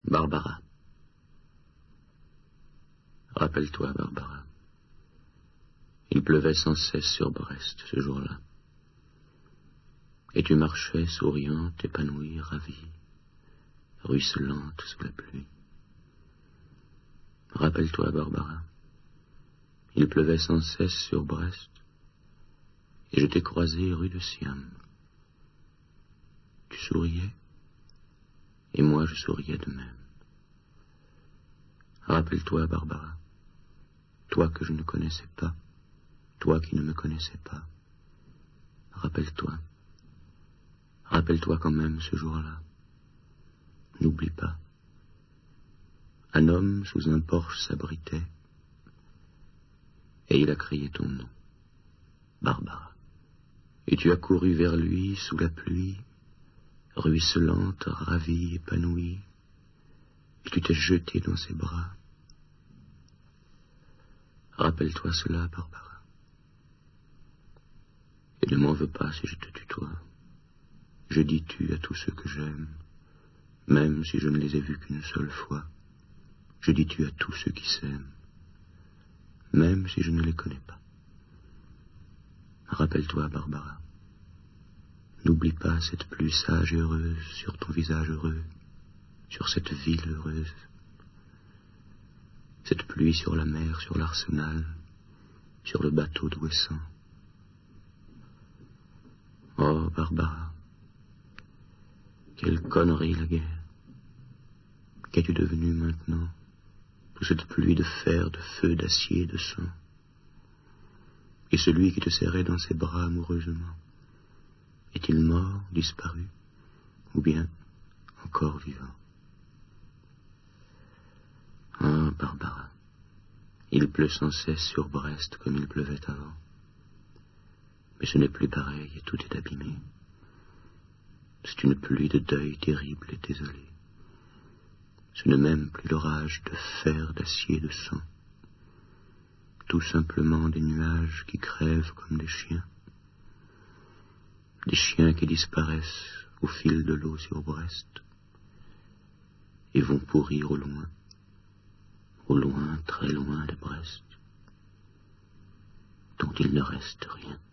Barbara. Rappelle-toi, Barbara. Il pleuvait sans cesse sur Brest ce jour-là. Et tu marchais souriante, épanouie, ravie, ruisselante sous la pluie. Rappelle-toi, Barbara. Il pleuvait sans cesse sur Brest, et je t'ai croisée rue de Siam. Tu souriais, et moi je souriais de même. Rappelle-toi, Barbara, toi que je ne connaissais pas, toi qui ne me connaissais pas. Rappelle-toi quand même ce jour-là. N'oublie pas. Un homme sous un porche s'abritait, et il a crié ton nom, Barbara. Et tu as couru vers lui sous la pluie, ruisselante, ravie, épanouie, et tu t'es jetée dans ses bras. Rappelle-toi cela, Barbara. Et ne m'en veux pas si je te tutoie. Je dis tu à tous ceux que j'aime, même si je ne les ai vus qu'une seule fois. Je dis tu à tous ceux qui s'aiment, même si je ne les connais pas. Rappelle-toi, Barbara. N'oublie pas cette pluie sage et heureuse sur ton visage heureux, sur cette ville heureuse. Cette pluie sur la mer, sur l'arsenal, sur le bateau d'Ouessant. Oh, Barbara, quelle connerie la guerre. Qu'es-tu devenue maintenant, sous cette pluie de fer, de feu, d'acier, de sang? Et celui qui te serrait dans ses bras amoureusement, est-il mort, disparu, ou bien encore vivant? Ah, Barbara, il pleut sans cesse sur Brest comme il pleuvait avant. Mais ce n'est plus pareil et tout est abîmé. C'est une pluie de deuil terrible et désolé. Ce n'est même plus l'orage de fer, d'acier, de sang. Tout simplement des nuages qui crèvent comme des chiens. Des chiens qui disparaissent au fil de l'eau sur Brest et vont pourrir au loin, très loin de Brest, dont il ne reste rien.